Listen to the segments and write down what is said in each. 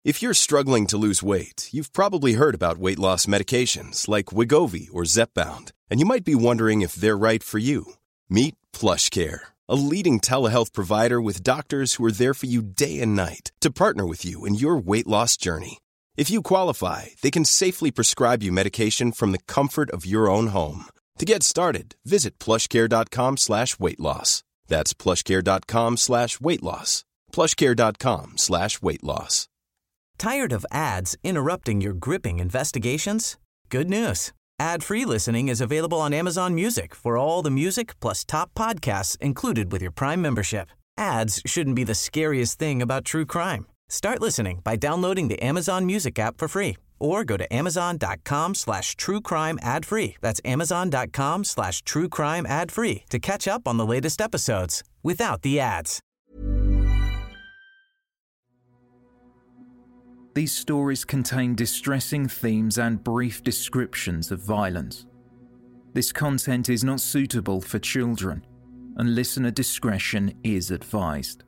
If you're struggling to lose weight, you've probably heard about weight loss medications like Wegovy or Zepbound, and you might be wondering if they're right for you. Meet PlushCare, a leading telehealth provider with doctors who are there for you day and night to partner with you in your weight loss journey. If you qualify, they can safely prescribe you medication from the comfort of your own home. To get started, visit plushcare.com/weightloss. That's plushcare.com/weightloss. plushcare.com/weightloss. Tired of ads interrupting your gripping investigations? Good news. Ad-free listening is available on Amazon Music for all the music plus top podcasts included with your Prime membership. Ads shouldn't be the scariest thing about true crime. Start listening by downloading the Amazon Music app for free or go to amazon.com/truecrime ad-free. That's amazon.com/truecrime ad-free to catch up on the latest episodes without the ads. These stories contain distressing themes and brief descriptions of violence. This content is not suitable for children, and listener discretion is advised.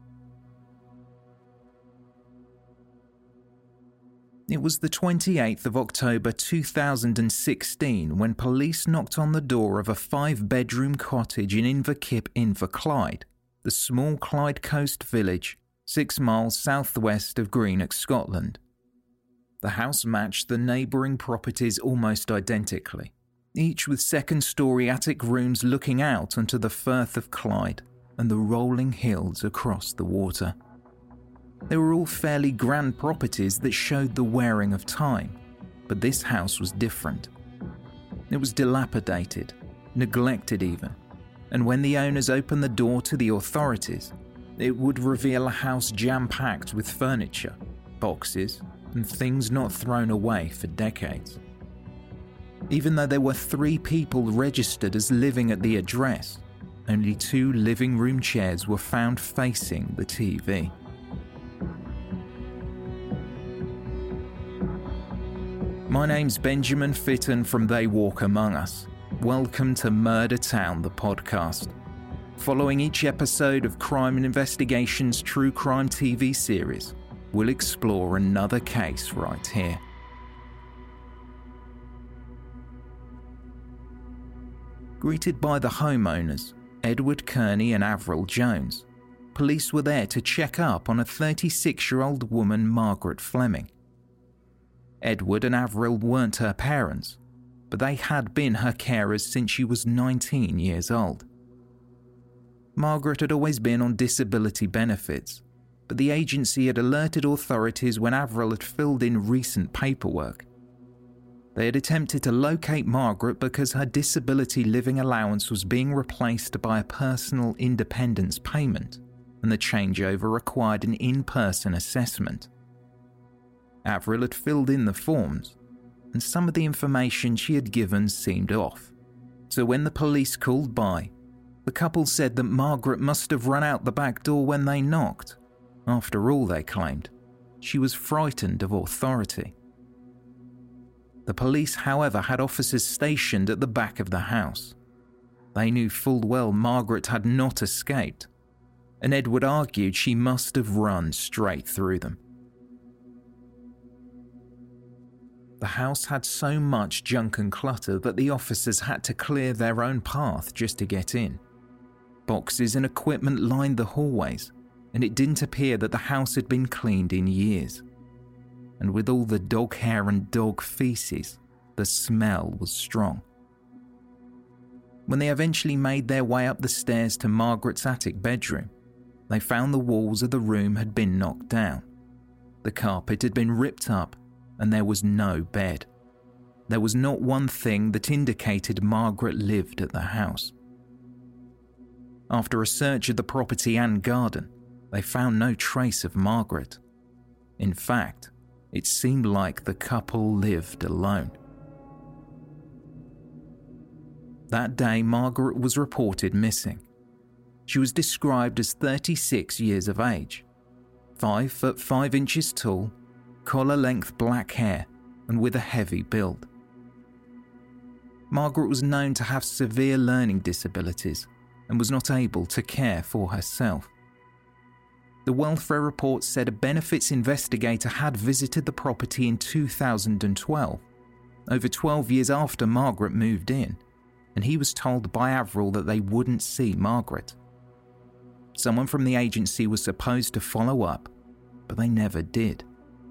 It was the 28th of October 2016 when police knocked on the door of a 5-bedroom cottage in Inverkip, Inverclyde, the small Clyde Coast village 6 miles southwest of Greenock, Scotland. The house matched the neighbouring properties almost identically, each with second-storey attic rooms looking out onto the Firth of Clyde and the rolling hills across the water. They were all fairly grand properties that showed the wearing of time, but this house was different. It was dilapidated, neglected even, and when the owners opened the door to the authorities, it would reveal a house jam-packed with furniture, boxes, and things not thrown away for decades. Even though there were 3 people registered as living at the address, only 2 living room chairs were found facing the TV. My name's Benjamin Fitton from They Walk Among Us. Welcome to Murder Town, the podcast. Following each episode of Crime and Investigation's true crime TV series, we'll explore another case right here. Greeted by the homeowners, Edward Kearney and Avril Jones, police were there to check up on a 36-year-old woman, Margaret Fleming. Edward and Avril weren't her parents, but they had been her carers since she was 19 years old. Margaret had always been on disability benefits, but the agency had alerted authorities when Avril had filled in recent paperwork. They had attempted to locate Margaret because her disability living allowance was being replaced by a personal independence payment, and the changeover required an in-person assessment. Avril had filled in the forms, and some of the information she had given seemed off. So when the police called by, the couple said that Margaret must have run out the back door when they knocked. After all, they claimed, she was frightened of authority. The police, however, had officers stationed at the back of the house. They knew full well Margaret had not escaped, and Edward argued she must have run straight through them. The house had so much junk and clutter that the officers had to clear their own path just to get in. Boxes and equipment lined the hallways, and it didn't appear that the house had been cleaned in years. And with all the dog hair and dog feces, the smell was strong. When they eventually made their way up the stairs to Margaret's attic bedroom, they found the walls of the room had been knocked down. The carpet had been ripped up, and there was no bed. There was not one thing that indicated Margaret lived at the house. After a search of the property and garden, they found no trace of Margaret. In fact, it seemed like the couple lived alone. That day, Margaret was reported missing. She was described as 36 years of age, 5 foot 5 inches tall, collar-length black hair, and with a heavy build. Margaret was known to have severe learning disabilities and was not able to care for herself. The welfare report said a benefits investigator had visited the property in 2012, over 12 years after Margaret moved in, and he was told by Avril that they wouldn't see Margaret. Someone from the agency was supposed to follow up, but they never did.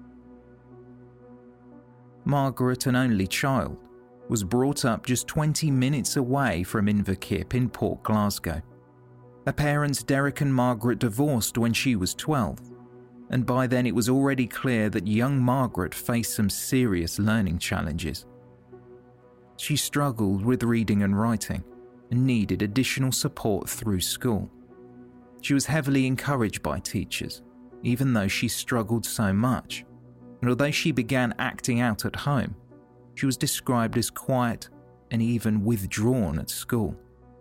Margaret, an only child, was brought up just 20 minutes away from Inverkip in Port Glasgow. Her parents Derek and Margaret divorced when she was 12, and by then it was already clear that young Margaret faced some serious learning challenges. She struggled with reading and writing and needed additional support through school. She was heavily encouraged by teachers, even though she struggled so much, and although she began acting out at home, she was described as quiet and even withdrawn at school.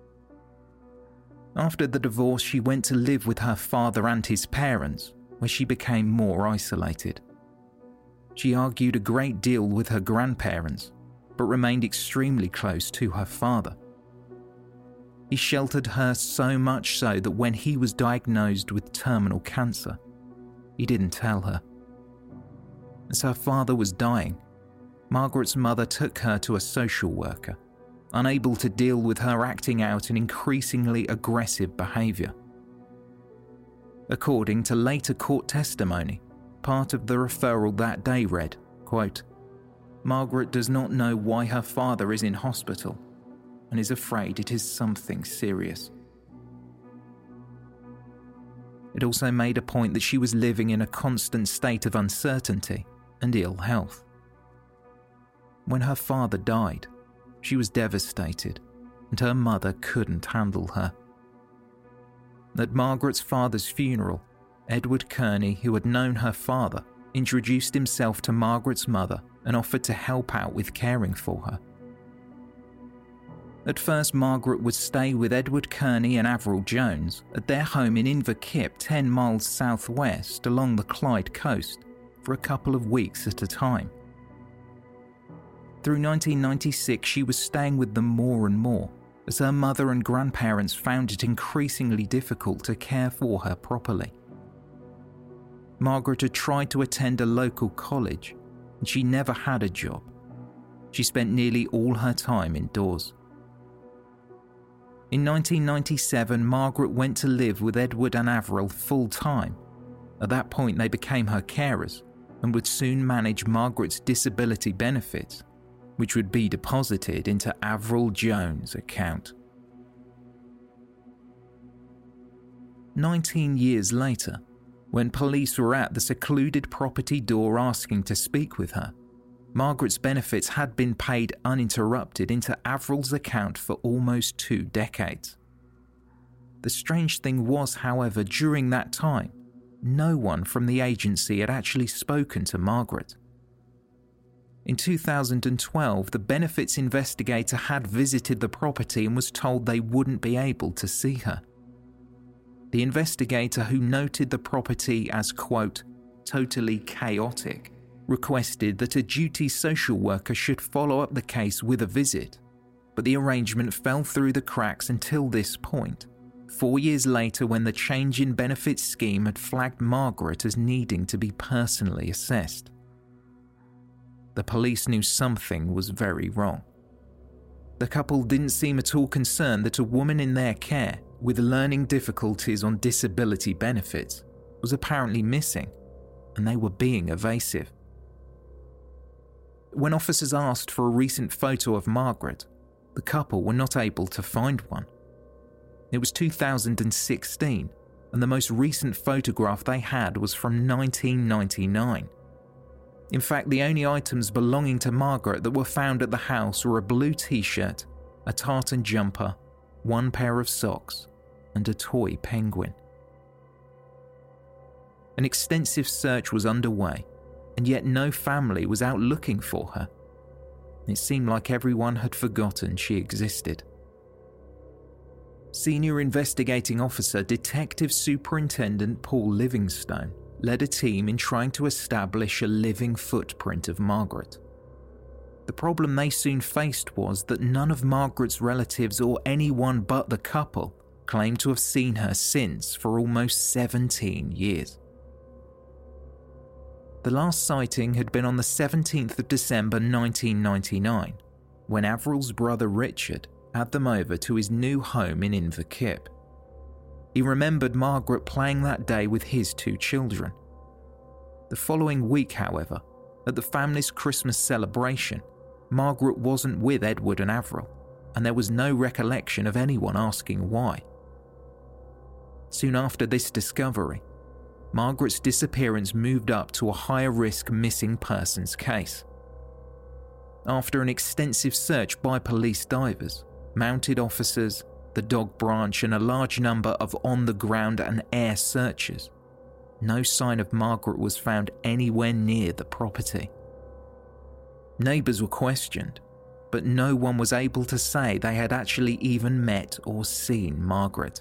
After the divorce, she went to live with her father and his parents, where she became more isolated. She argued a great deal with her grandparents, but remained extremely close to her father. He sheltered her so much so that when he was diagnosed with terminal cancer, he didn't tell her. As her father was dying, Margaret's mother took her to a social worker, unable to deal with her acting out in increasingly aggressive behaviour. According to later court testimony, part of the referral that day read, quote, "Margaret does not know why her father is in hospital and is afraid it is something serious." It also made a point that she was living in a constant state of uncertainty and ill health. When her father died, she was devastated, and her mother couldn't handle her. At Margaret's father's funeral, Edward Kearney, who had known her father, introduced himself to Margaret's mother and offered to help out with caring for her. At first, Margaret would stay with Edward Kearney and Avril Jones at their home in Inverkip, 10 miles southwest along the Clyde coast, for a couple of weeks at a time. Through 1996, she was staying with them more and more, as her mother and grandparents found it increasingly difficult to care for her properly. Margaret had tried to attend a local college, and she never had a job. She spent nearly all her time indoors. In 1997, Margaret went to live with Edward and Avril full-time. At that point, they became her carers and would soon manage Margaret's disability benefits, which would be deposited into Avril Jones' account. 19 years later, when police were at the secluded property door asking to speak with her, Margaret's benefits had been paid uninterrupted into Avril's account for almost 2 decades. The strange thing was, however, during that time, no one from the agency had actually spoken to Margaret. In 2012, the benefits investigator had visited the property and was told they wouldn't be able to see her. The investigator, who noted the property as, quote, totally chaotic, requested that a duty social worker should follow up the case with a visit, but the arrangement fell through the cracks until this point, 4 years later, when the change in benefits scheme had flagged Margaret as needing to be personally assessed. The police knew something was very wrong. The couple didn't seem at all concerned that a woman in their care with learning difficulties on disability benefits was apparently missing, and they were being evasive. When officers asked for a recent photo of Margaret, the couple were not able to find one. It was 2016, and the most recent photograph they had was from 1999. In fact, the only items belonging to Margaret that were found at the house were a blue t-shirt, a tartan jumper, 1 pair of socks, and a toy penguin. An extensive search was underway, and yet no family was out looking for her. It seemed like everyone had forgotten she existed. Senior Investigating Officer Detective Superintendent Paul Livingstone led a team in trying to establish a living footprint of Margaret. The problem they soon faced was that none of Margaret's relatives or anyone but the couple claimed to have seen her since for almost 17 years. The last sighting had been on the 17th of December 1999, when Avril's brother Richard had them over to his new home in Inverkip. He remembered Margaret playing that day with his 2 children. The following week, however, at the family's Christmas celebration, Margaret wasn't with Edward and Avril, and there was no recollection of anyone asking why. Soon after this discovery, Margaret's disappearance moved up to a higher risk missing persons case. After an extensive search by police divers, mounted officers, the dog branch and a large number of on-the-ground and air searches, no sign of Margaret was found anywhere near the property. Neighbours were questioned, but no one was able to say they had actually even met or seen Margaret.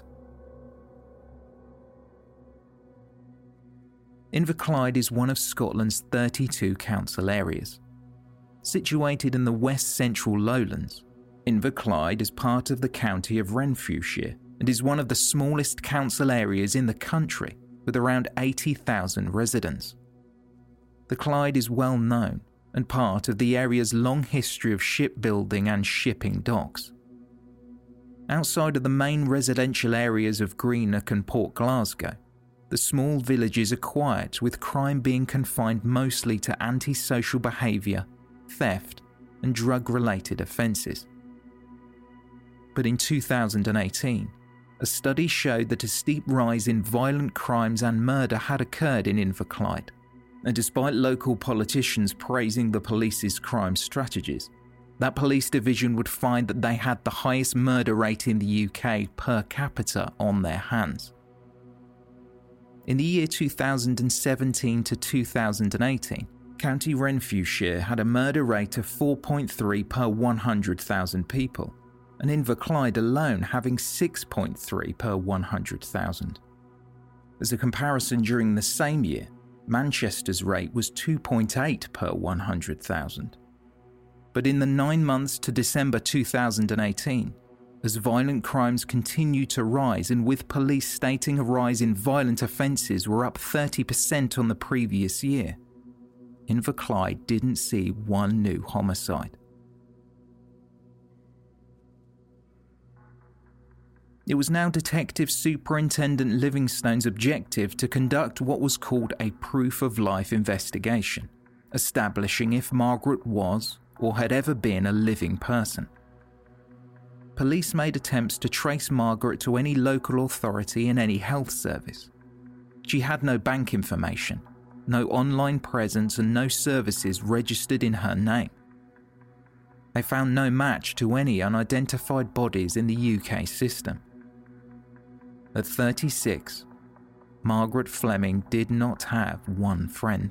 Inverclyde is one of Scotland's 32 council areas. Situated in the west central lowlands, Inverclyde is part of the county of Renfrewshire and is one of the smallest council areas in the country, with around 80,000 residents. The Clyde is well known and part of the area's long history of shipbuilding and shipping docks. Outside of the main residential areas of Greenock and Port Glasgow, the small villages are quiet, with crime being confined mostly to antisocial behaviour, theft and drug-related offences. But in 2018, a study showed that a steep rise in violent crimes and murder had occurred in Inverclyde, and despite local politicians praising the police's crime strategies, that police division would find that they had the highest murder rate in the UK per capita on their hands. In the year 2017 to 2018, County Renfrewshire had a murder rate of 4.3 per 100,000 people, and Inverclyde alone having 6.3 per 100,000. As a comparison, during the same year, Manchester's rate was 2.8 per 100,000. But in the 9 months to December 2018, as violent crimes continue to rise, and with police stating a rise in violent offences were up 30% on the previous year, Inverclyde didn't see one new homicide. It was now Detective Superintendent Livingstone's objective to conduct what was called a proof-of-life investigation, establishing if Margaret was or had ever been a living person. Police made attempts to trace Margaret to any local authority and any health service. She had no bank information, no online presence and no services registered in her name. They found no match to any unidentified bodies in the UK system. At 36, Margaret Fleming did not have one friend.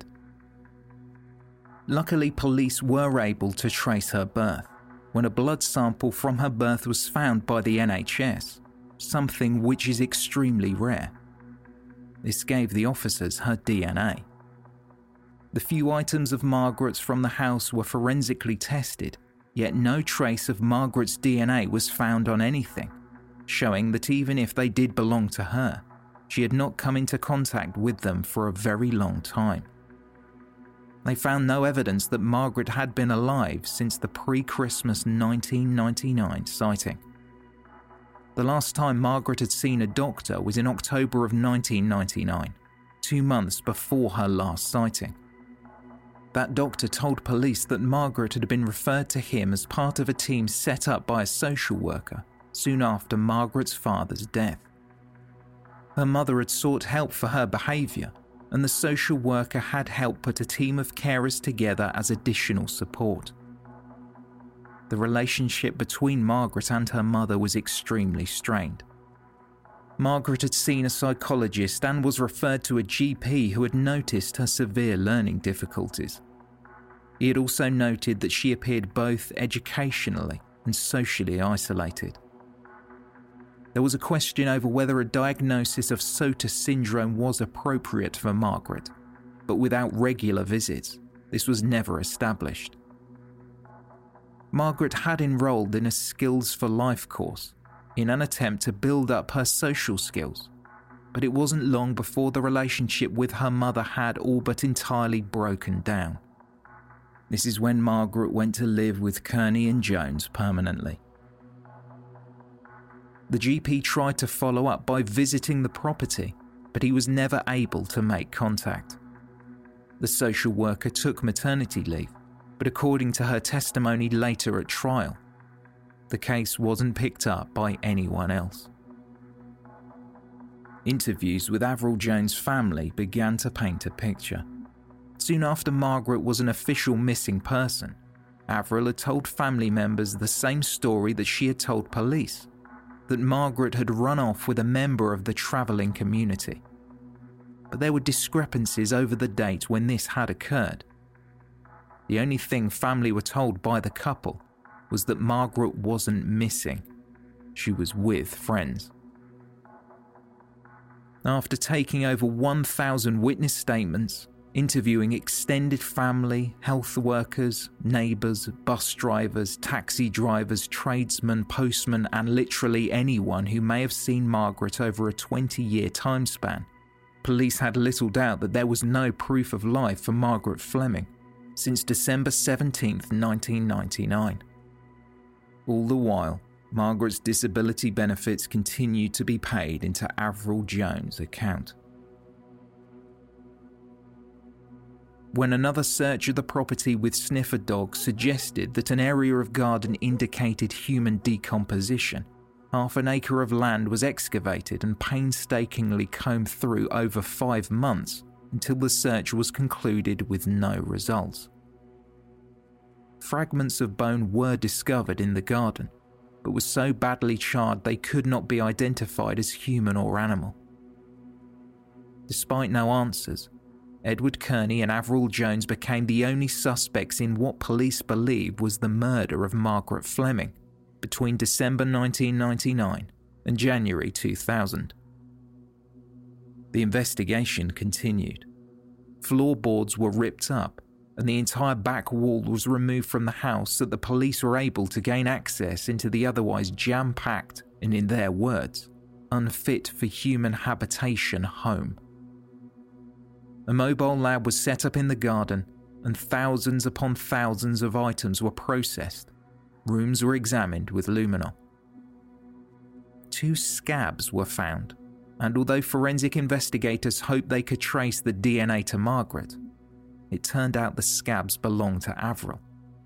Luckily, police were able to trace her birth when a blood sample from her birth was found by the NHS, something which is extremely rare. This gave the officers her DNA. The few items of Margaret's from the house were forensically tested, yet no trace of Margaret's DNA was found on anything, showing that even if they did belong to her, she had not come into contact with them for a very long time. They found no evidence that Margaret had been alive since the pre-Christmas 1999 sighting. The last time Margaret had seen a doctor was in October of 1999, 2 months before her last sighting. That doctor told police that Margaret had been referred to him as part of a team set up by a social worker soon after Margaret's father's death. Her mother had sought help for her behaviour, and the social worker had helped put a team of carers together as additional support. The relationship between Margaret and her mother was extremely strained. Margaret had seen a psychologist and was referred to a GP who had noticed her severe learning difficulties. He had also noted that she appeared both educationally and socially isolated. There was a question over whether a diagnosis of Sotos syndrome was appropriate for Margaret, but without regular visits, this was never established. Margaret had enrolled in a Skills for Life course, in an attempt to build up her social skills, but it wasn't long before the relationship with her mother had all but entirely broken down. This is when Margaret went to live with Kearney and Jones permanently. The GP tried to follow up by visiting the property, but he was never able to make contact. The social worker took maternity leave, but according to her testimony later at trial, the case wasn't picked up by anyone else. Interviews with Avril Jones' family began to paint a picture. Soon after Margaret was an official missing person, Avril had told family members the same story that she had told police, that Margaret had run off with a member of the travelling community. But there were discrepancies over the date when this had occurred. The only thing family were told by the couple was that Margaret wasn't missing. She was with friends. After taking over 1,000 witness statements, interviewing extended family, health workers, neighbours, bus drivers, taxi drivers, tradesmen, postmen, and literally anyone who may have seen Margaret over a 20-year time span, police had little doubt that there was no proof of life for Margaret Fleming since December 17, 1999. All the while, Margaret's disability benefits continued to be paid into Avril Jones' account. When another search of the property with sniffer dogs suggested that an area of garden indicated human decomposition, half an acre of land was excavated and painstakingly combed through over 5 months until the search was concluded with no results. Fragments of bone were discovered in the garden, but were so badly charred they could not be identified as human or animal. Despite no answers, Edward Kearney and Avril Jones became the only suspects in what police believe was the murder of Margaret Fleming between December 1999 and January 2000. The investigation continued. Floorboards were ripped up, and the entire back wall was removed from the house so that the police were able to gain access into the otherwise jam-packed and, in their words, unfit for human habitation home. A mobile lab was set up in the garden, and thousands upon thousands of items were processed. Rooms were examined with luminol. 2 scabs were found, and although forensic investigators hoped they could trace the DNA to Margaret, it turned out the scabs belonged to Avril.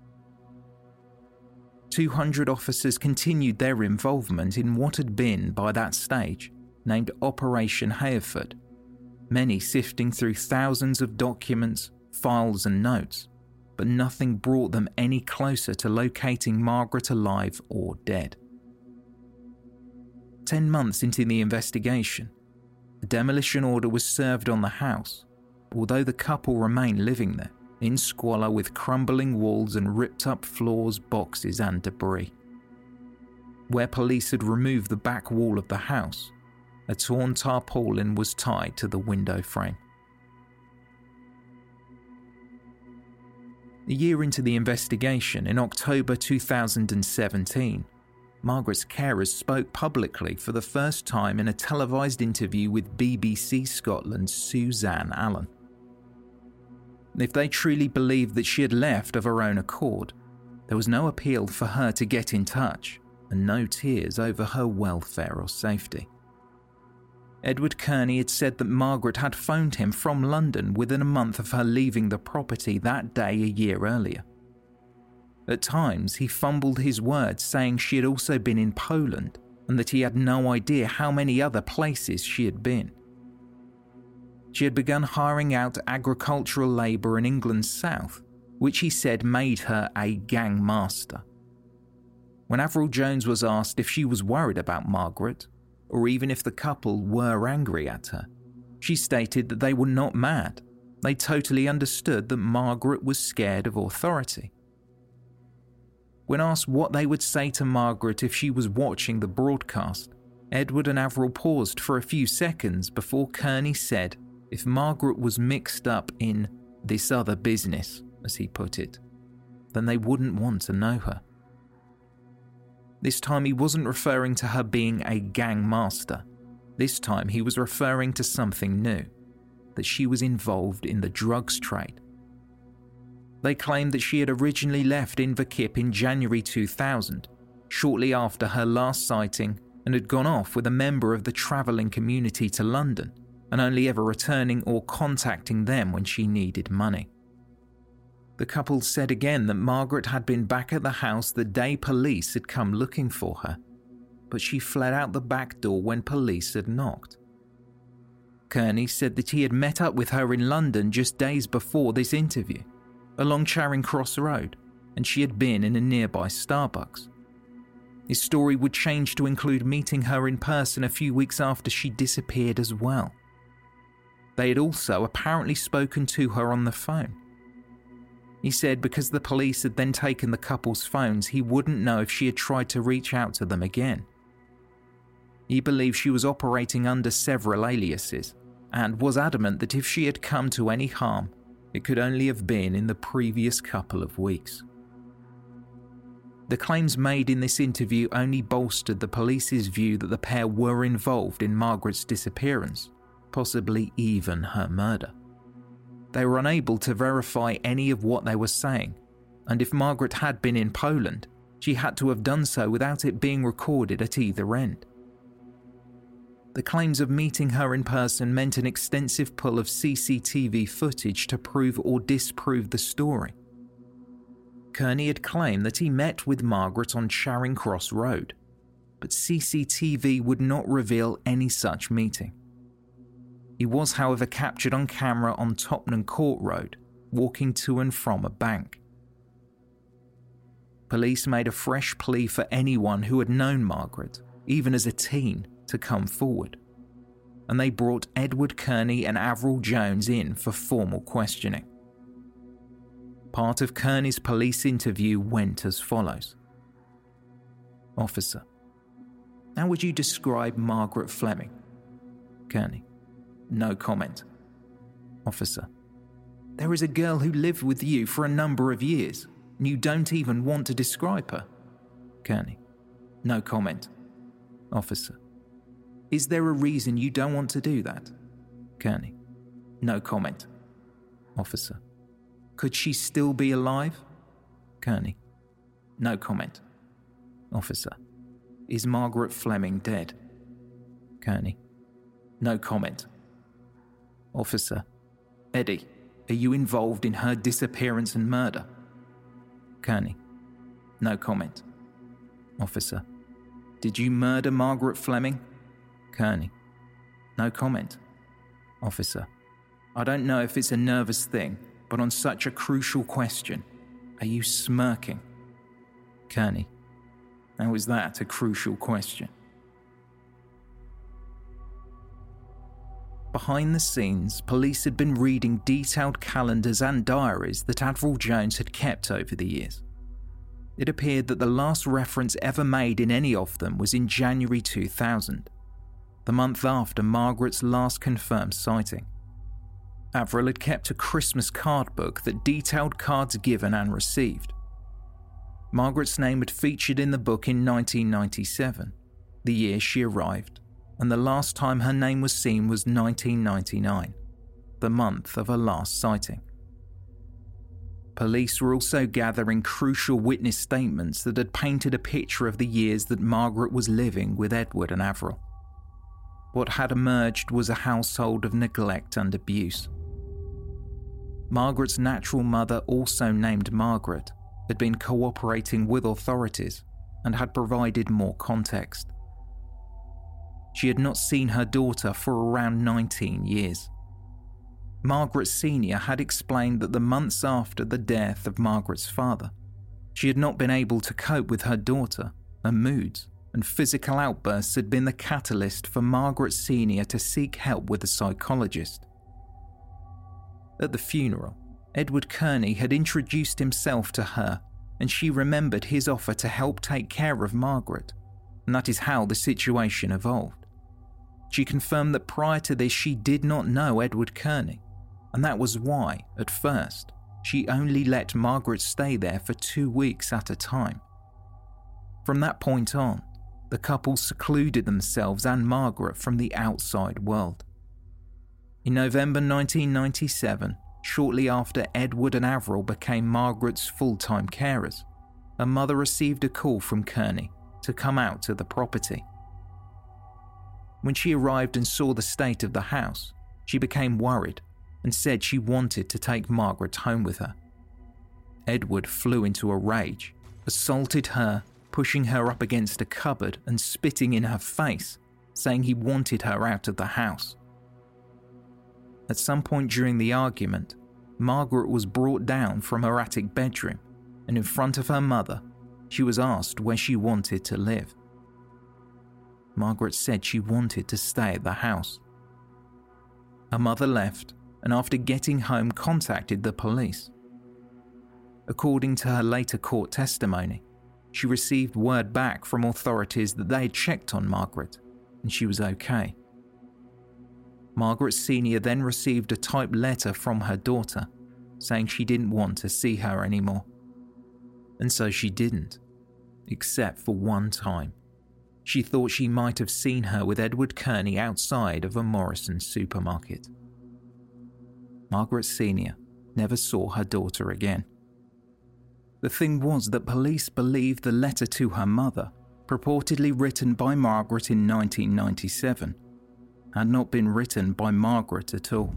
200 officers continued their involvement in what had been, by that stage, named Operation Hereford, many sifting through thousands of documents, files and notes, but nothing brought them any closer to locating Margaret alive or dead. 10 months into the investigation, a demolition order was served on the house, although the couple remained living there, in squalor with crumbling walls and ripped-up floors, boxes and debris. Where police had removed the back wall of the house, a torn tarpaulin was tied to the window frame. A year into the investigation, in October 2017, Margaret's carers spoke publicly for the first time in a televised interview with BBC Scotland's Suzanne Allen. If they truly believed that she had left of her own accord, there was no appeal for her to get in touch, and no tears over her welfare or safety. Edward Kearney had said that Margaret had phoned him from London within a month of her leaving the property that day a year earlier. At times, he fumbled his words, saying she had also been in Poland and that he had no idea how many other places she had been. She had begun hiring out agricultural labour in England's south, which he said made her a gang master. When Avril Jones was asked if she was worried about Margaret, or even if the couple were angry at her, she stated that they were not mad. They totally understood that Margaret was scared of authority. When asked what they would say to Margaret if she was watching the broadcast, Edward and Avril paused for a few seconds before Kearney said if Margaret was mixed up in this other business, as he put it, then they wouldn't want to know her. This time he wasn't referring to her being a gang master. This time he was referring to something new, that she was involved in the drugs trade. They claimed that she had originally left Inverkip in January 2000, shortly after her last sighting, and had gone off with a member of the travelling community to London, and only ever returning or contacting them when she needed money. The couple said again that Margaret had been back at the house the day police had come looking for her, but she fled out the back door when police had knocked. Kearney said that he had met up with her in London just days before this interview, along Charing Cross Road, and she had been in a nearby Starbucks. His story would change to include meeting her in person a few weeks after she disappeared as well. They had also apparently spoken to her on the phone. He said because the police had then taken the couple's phones, he wouldn't know if she had tried to reach out to them again. He believed she was operating under several aliases, and was adamant that if she had come to any harm, it could only have been in the previous couple of weeks. The claims made in this interview only bolstered the police's view that the pair were involved in Margaret's disappearance, possibly even her murder. They were unable to verify any of what they were saying, and if Margaret had been in Poland, she had to have done so without it being recorded at either end. The claims of meeting her in person meant an extensive pull of CCTV footage to prove or disprove the story. Kearney had claimed that he met with Margaret on Charing Cross Road, but CCTV would not reveal any such meeting. He was, however, captured on camera on Tottenham Court Road, walking to and from a bank. Police made a fresh plea for anyone who had known Margaret, even as a teen, to come forward, and they brought Edward Kearney and Avril Jones in for formal questioning. Part of Kearney's police interview went as follows. Officer: how would you describe Margaret Fleming? Kearney: no comment. Officer: there is a girl who lived with you for a number of years, and you don't even want to describe her. Kearney: no comment. Officer: is there a reason you don't want to do that? Kearney: no comment. Officer: could she still be alive? Kearney: no comment. Officer: is Margaret Fleming dead? Kearney: no comment. Officer: Eddie, are you involved in her disappearance and murder? Kearney: no comment. Officer: did you murder Margaret Fleming? Kearney: no comment. Officer: I don't know if it's a nervous thing, but on such a crucial question, are you smirking? Kearney: how is that a crucial question? Behind the scenes, police had been reading detailed calendars and diaries that Avril Jones had kept over the years. It appeared that the last reference ever made in any of them was in January 2000, the month after Margaret's last confirmed sighting. Avril had kept a Christmas card book that detailed cards given and received. Margaret's name had featured in the book in 1997, the year she arrived, and the last time her name was seen was 1999, the month of her last sighting. Police were also gathering crucial witness statements that had painted a picture of the years that Margaret was living with Edward and Avril. What had emerged was a household of neglect and abuse. Margaret's natural mother, also named Margaret, had been cooperating with authorities and had provided more context. She had not seen her daughter for around 19 years. Margaret Sr. had explained that the months after the death of Margaret's father, she had not been able to cope with her daughter, and moods and physical outbursts had been the catalyst for Margaret Sr. to seek help with a psychologist. At the funeral, Edward Kearney had introduced himself to her, and she remembered his offer to help take care of Margaret, and that is how the situation evolved. She confirmed that prior to this she did not know Edward Kearney, and that was why, at first, she only let Margaret stay there for 2 weeks at a time. From that point on, the couple secluded themselves and Margaret from the outside world. In November 1997, shortly after Edward and Avril became Margaret's full-time carers, her mother received a call from Kearney to come out to the property. When she arrived and saw the state of the house, she became worried and said she wanted to take Margaret home with her. Edward flew into a rage, assaulted her, pushing her up against a cupboard and spitting in her face, saying he wanted her out of the house. At some point during the argument, Margaret was brought down from her attic bedroom, and in front of her mother, she was asked where she wanted to live. Margaret said she wanted to stay at the house. Her mother left, and after getting home contacted the police. According to her later court testimony, she received word back from authorities that they had checked on Margaret, and she was okay. Margaret Sr. then received a typed letter from her daughter, saying she didn't want to see her anymore. And so she didn't, except for one time. She thought she might have seen her with Edward Kearney outside of a Morrison's supermarket. Margaret Sr. never saw her daughter again. The thing was that police believed the letter to her mother, purportedly written by Margaret in 1997, had not been written by Margaret at all.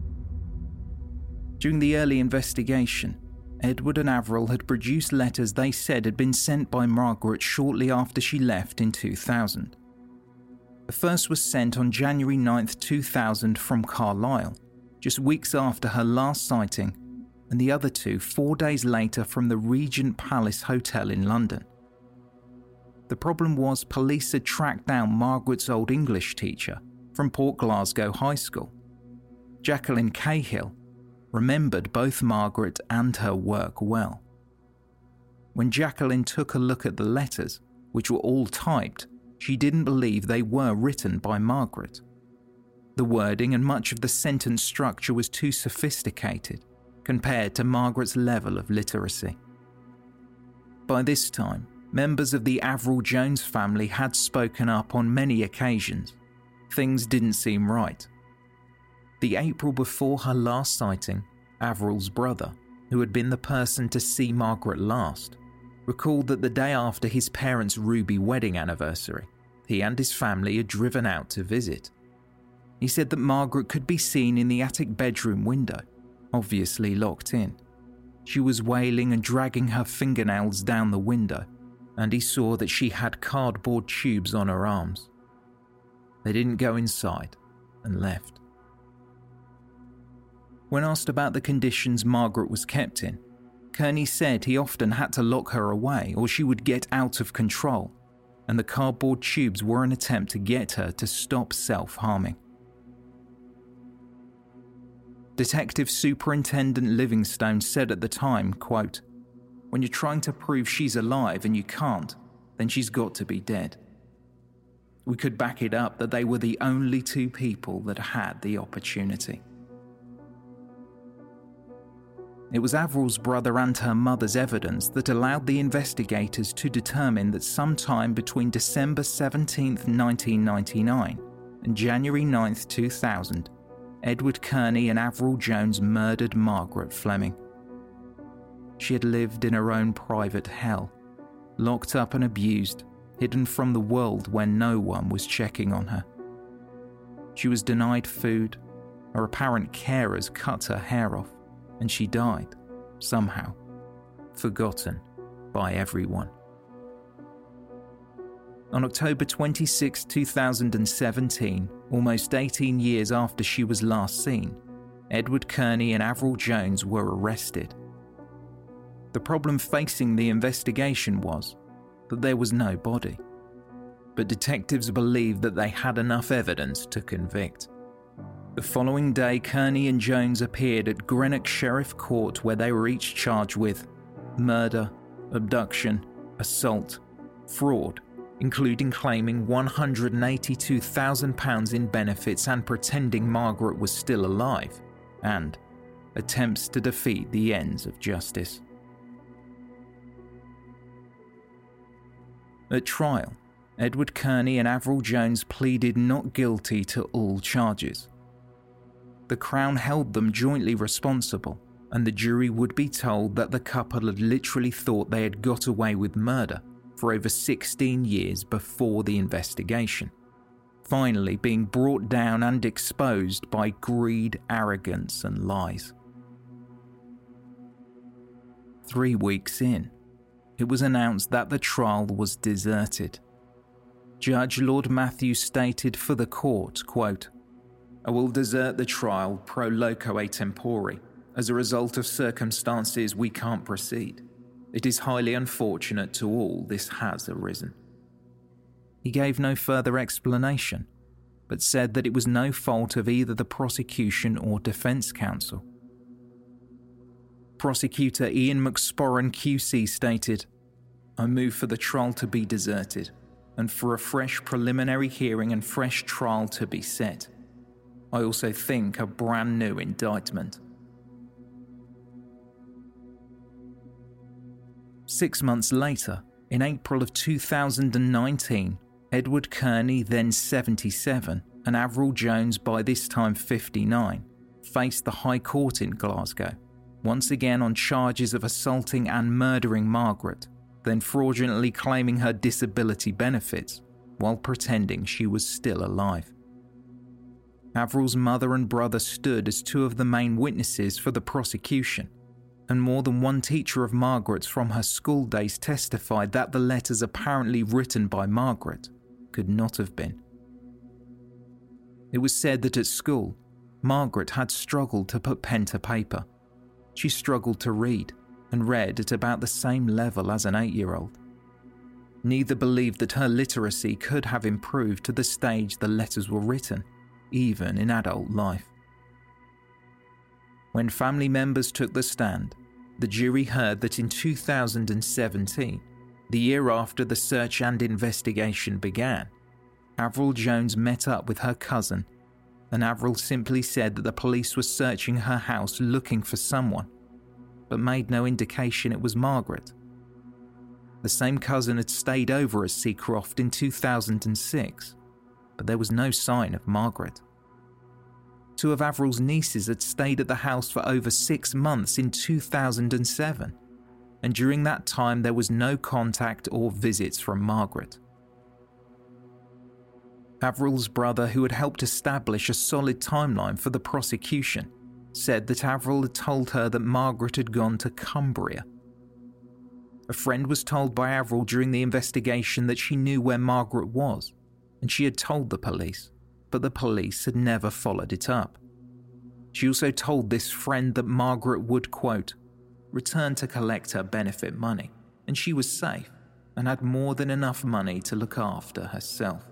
During the early investigation, Edward and Avril had produced letters they said had been sent by Margaret shortly after she left in 2000. The first was sent on January 9, 2000 from Carlisle, just weeks after her last sighting, and the other two 4 days later from the Regent Palace Hotel in London. The problem was police had tracked down Margaret's old English teacher from Port Glasgow High School. Jacqueline Cahill remembered both Margaret and her work well. When Jacqueline took a look at the letters, which were all typed, she didn't believe they were written by Margaret. The wording and much of the sentence structure was too sophisticated compared to Margaret's level of literacy. By this time, members of the Avril Jones family had spoken up on many occasions. Things didn't seem right. The April before her last sighting, Avril's brother, who had been the person to see Margaret last, recalled that the day after his parents' Ruby wedding anniversary, he and his family had driven out to visit. He said that Margaret could be seen in the attic bedroom window, obviously locked in. She was wailing and dragging her fingernails down the window, and he saw that she had cardboard tubes on her arms. They didn't go inside and left. When asked about the conditions Margaret was kept in, Kearney said he often had to lock her away or she would get out of control, and the cardboard tubes were an attempt to get her to stop self-harming. Detective Superintendent Livingstone said at the time, quote, "When you're trying to prove she's alive and you can't, then she's got to be dead. We could back it up that they were the only two people that had the opportunity." It was Avril's brother and her mother's evidence that allowed the investigators to determine that sometime between December 17, 1999 and January 9, 2000, Edward Kearney and Avril Jones murdered Margaret Fleming. She had lived in her own private hell, locked up and abused, hidden from the world where no one was checking on her. She was denied food, her apparent carers cut her hair off, and she died, somehow, forgotten by everyone. On October 26, 2017, almost 18 years after she was last seen, Edward Kearney and Avril Jones were arrested. The problem facing the investigation was that there was no body, but detectives believed that they had enough evidence to convict. The following day, Kearney and Jones appeared at Greenock Sheriff Court, where they were each charged with murder, abduction, assault, fraud, including claiming £182,000 in benefits and pretending Margaret was still alive, and attempts to defeat the ends of justice. At trial, Edward Kearney and Avril Jones pleaded not guilty to all charges. The Crown held them jointly responsible, and the jury would be told that the couple had literally thought they had got away with murder for over 16 years before the investigation, finally being brought down and exposed by greed, arrogance, and lies. 3 weeks in, it was announced that the trial was deserted. Judge Lord Matthews stated for the court, quote, "I will desert the trial pro loco e tempore. As a result of circumstances we can't proceed. It is highly unfortunate to all this has arisen." He gave no further explanation, but said that it was no fault of either the prosecution or defence counsel. Prosecutor Ian McSporran QC stated, "I move for the trial to be deserted and for a fresh preliminary hearing and fresh trial to be set. I also think a brand new indictment." 6 months later, in April of 2019, Edward Kearney, then 77, and Avril Jones, by this time 59, faced the High Court in Glasgow, once again on charges of assaulting and murdering Margaret, then fraudulently claiming her disability benefits while pretending she was still alive. Avril's mother and brother stood as two of the main witnesses for the prosecution, and more than one teacher of Margaret's from her school days testified that the letters apparently written by Margaret could not have been. It was said that at school, Margaret had struggled to put pen to paper. She struggled to read, and read at about the same level as an 8-year-old. Neither believed that her literacy could have improved to the stage the letters were written, even in adult life. When family members took the stand, the jury heard that in 2017, the year after the search and investigation began, Avril Jones met up with her cousin, and Avril simply said that the police were searching her house looking for someone, but made no indication it was Margaret. The same cousin had stayed over at Seacroft in 2006, but there was no sign of Margaret. Two of Avril's nieces had stayed at the house for over 6 months in 2007, and during that time there was no contact or visits from Margaret. Avril's brother, who had helped establish a solid timeline for the prosecution, said that Avril had told her that Margaret had gone to Cumbria. A friend was told by Avril during the investigation that she knew where Margaret was, and she had told the police, but the police had never followed it up. She also told this friend that Margaret would, quote, return to collect her benefit money, and she was safe and had more than enough money to look after herself.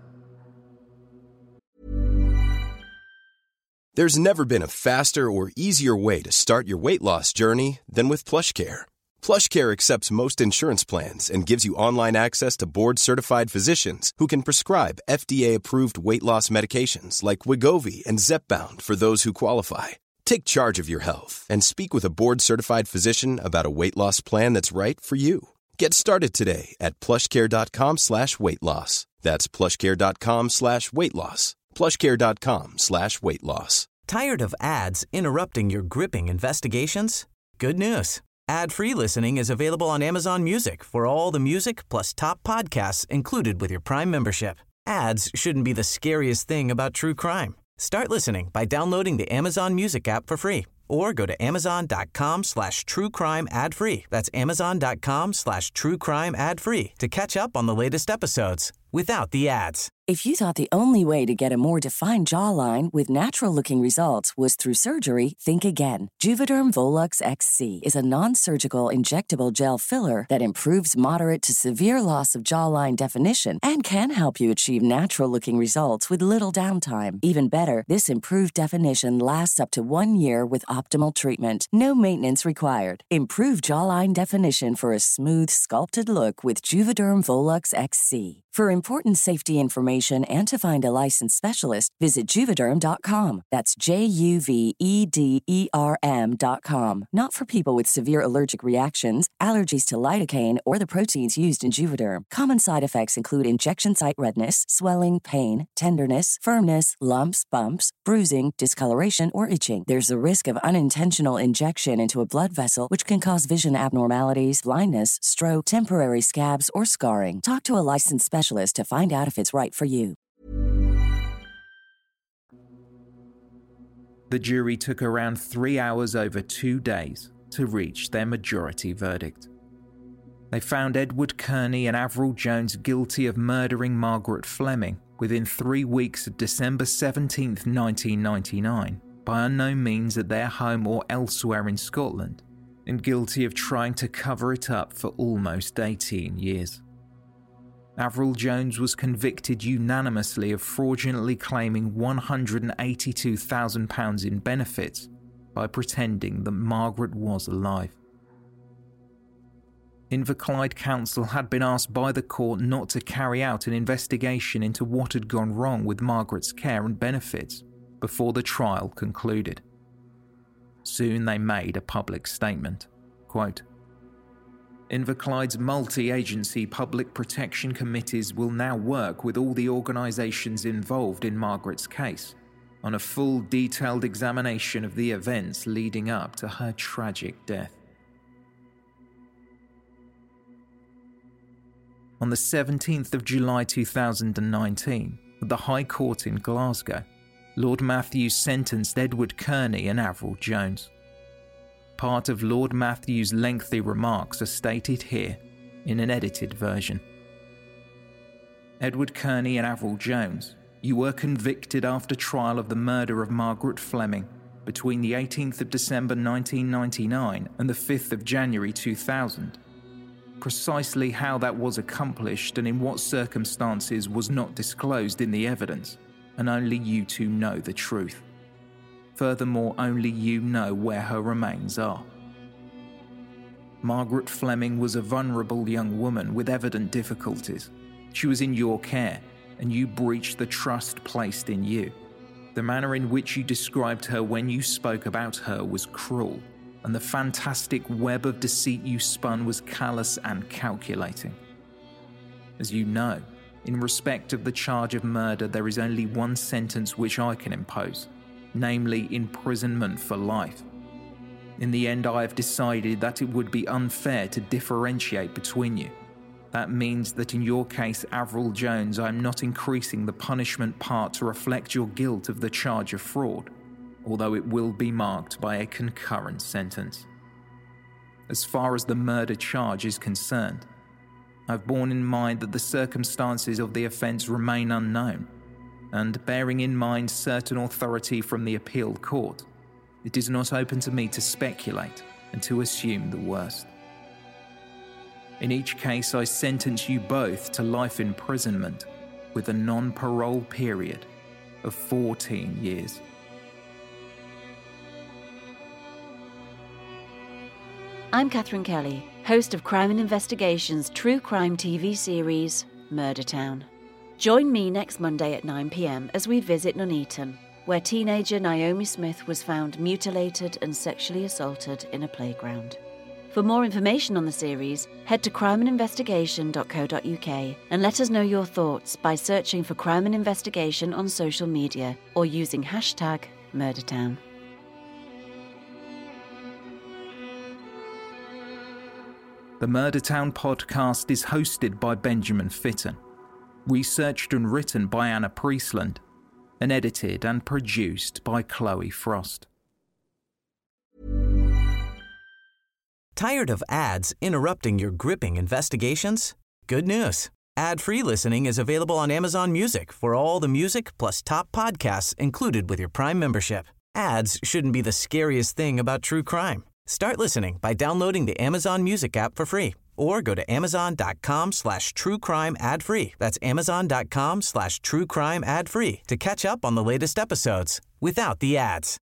There's never been a faster or easier way to start your weight loss journey than with PlushCare. PlushCare accepts most insurance plans and gives you online access to board-certified physicians who can prescribe FDA-approved weight loss medications like Wegovy and Zepbound for those who qualify. Take charge of your health and speak with a board-certified physician about a weight loss plan that's right for you. Get started today at plushcare.com/weightloss. That's plushcare.com/weightloss. plushcare.com/weightloss. Tired of ads interrupting your gripping investigations? Good news. Ad-free listening is available on Amazon Music for all the music plus top podcasts included with your Prime membership. Ads shouldn't be the scariest thing about true crime. Start listening by downloading the Amazon Music app for free or go to amazon.com/truecrime ad-free. That's amazon.com/truecrime ad-free to catch up on the latest episodes without the ads. If you thought the only way to get a more defined jawline with natural-looking results was through surgery, think again. Juvederm Volux XC is a non-surgical injectable gel filler that improves moderate to severe loss of jawline definition and can help you achieve natural-looking results with little downtime. Even better, this improved definition lasts up to 1 year with optimal treatment. No maintenance required. Improve jawline definition for a smooth, sculpted look with Juvederm Volux XC. For important safety information information and to find a licensed specialist, visit Juvederm.com. That's Juvederm.com. Not for people with severe allergic reactions, allergies to lidocaine, or the proteins used in Juvederm. Common side effects include injection site redness, swelling, pain, tenderness, firmness, lumps, bumps, bruising, discoloration, or itching. There's a risk of unintentional injection into a blood vessel, which can cause vision abnormalities, blindness, stroke, temporary scabs, or scarring. Talk to a licensed specialist to find out if it's right for you. The jury took around 3 hours over 2 days to reach their majority verdict. They found Edward Kearney and Avril Jones guilty of murdering Margaret Fleming within 3 weeks of December 17, 1999, by unknown means at their home or elsewhere in Scotland, and guilty of trying to cover it up for almost 18 years. Avril Jones was convicted unanimously of fraudulently claiming £182,000 in benefits by pretending that Margaret was alive. Inverclyde Council had been asked by the court not to carry out an investigation into what had gone wrong with Margaret's care and benefits before the trial concluded. Soon they made a public statement, quote, Inverclyde's multi-agency public protection committees will now work with all the organisations involved in Margaret's case on a full detailed examination of the events leading up to her tragic death. On the 17th of July 2019, at the High Court in Glasgow, Lord Matthews sentenced Edward Kearney and Avril Jones. Part of Lord Matthews' lengthy remarks are stated here in an edited version. Edward Kearney and Avril Jones, you were convicted after trial of the murder of Margaret Fleming between the 18th of December 1999 and the 5th of January 2000. Precisely how that was accomplished and in what circumstances was not disclosed in the evidence, and only you two know the truth. Furthermore, only you know where her remains are. Margaret Fleming was a vulnerable young woman with evident difficulties. She was in your care, and you breached the trust placed in you. The manner in which you described her when you spoke about her was cruel, and the fantastic web of deceit you spun was callous and calculating. As you know, in respect of the charge of murder, there is only one sentence which I can impose, namely imprisonment for life. In the end, I have decided that it would be unfair to differentiate between you. That means that in your case, Avril Jones, I am not increasing the punishment part to reflect your guilt of the charge of fraud, although it will be marked by a concurrent sentence. As far as the murder charge is concerned, I've borne in mind that the circumstances of the offence remain unknown, and bearing in mind certain authority from the appeal court, it is not open to me to speculate and to assume the worst. In each case, I sentence you both to life imprisonment with a non-parole period of 14 years. I'm Catherine Kelly, host of Crime and Investigation's true crime TV series, Murder Town. Join me next Monday at 9 p.m. as we visit Nuneaton, where teenager Naomi Smith was found mutilated and sexually assaulted in a playground. For more information on the series, head to crimeandinvestigation.co.uk and let us know your thoughts by searching for Crime and Investigation on social media or using hashtag MurderTown. The Murder Town podcast is hosted by Benjamin Fitton, researched and written by Anna Priestland, and edited and produced by Chloe Frost. Tired of ads interrupting your gripping investigations? Good news. Ad-free listening is available on Amazon Music for all the music plus top podcasts included with your Prime membership. Ads shouldn't be the scariest thing about true crime. Start listening by downloading the Amazon Music app for free or go to amazon.com/truecrime ad-free. That's amazon.com/truecrime ad-free to catch up on the latest episodes without the ads.